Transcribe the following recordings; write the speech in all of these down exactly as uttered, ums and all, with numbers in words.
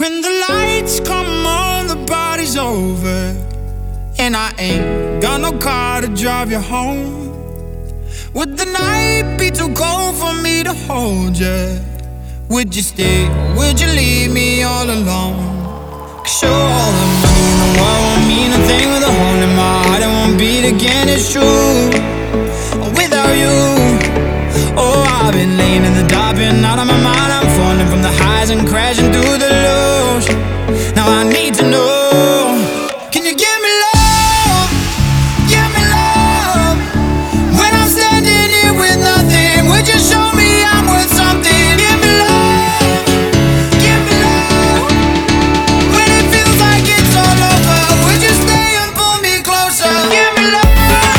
When the lights come on, the party's over, and I ain't got no car to drive you home. Would the night be too cold for me to hold you? Would you stay? Would you leave me all alone? Sure, all the money in the world won't mean a thing with a hole in my heart. It won't beat again, it's true, without you. Oh, I've been laying in the dark, been out of my mind. I'm falling from the highs and crashing through the lows. Now I need to know, can you give me love? Give me love. When I'm standing here with nothing, would you show me I'm worth something? Give me love. Give me love. When it feels like it's all over, would you stay and pull me closer? Give me love.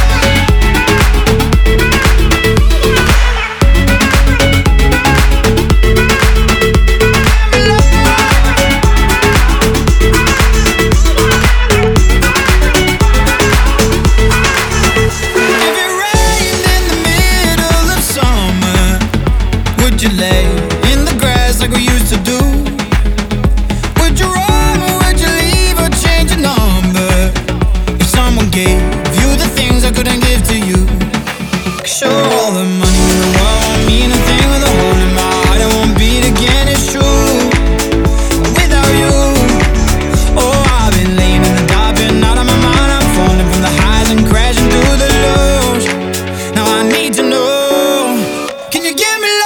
Would you lay in the grass like we used to do? Would you run, would you leave or change your number? If someone gave you the things I couldn't give to you. Sure, all the money in the world won't mean a thing with a hole in my heart. It won't beat again, it's true, without you. Oh, I've been laying in the dark, been out of my mind. I'm falling from the highs and crashing through the lows. Now I need to know, can you give me love?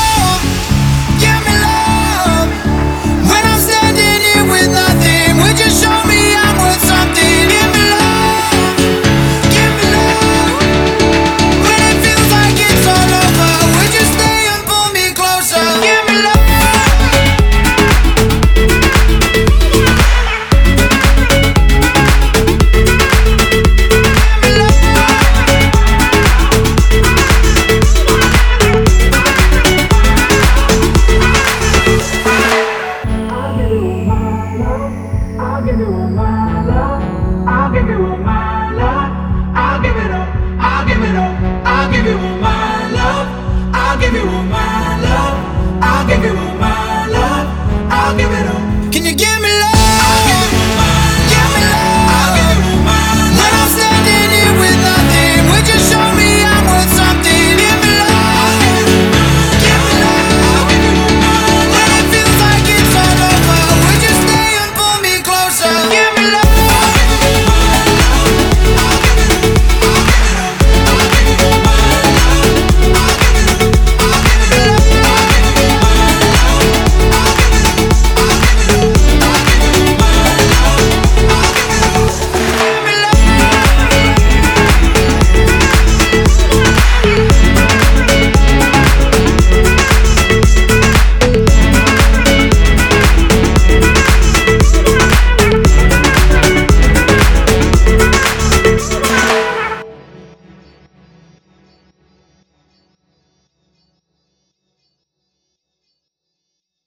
I'll give you all my love. I'll give you all my love. I'll give it up. I'll give it up. I'll give you all my love. I'll give you all my love. I'll give you all my love. I'll give it up. Can you give me love?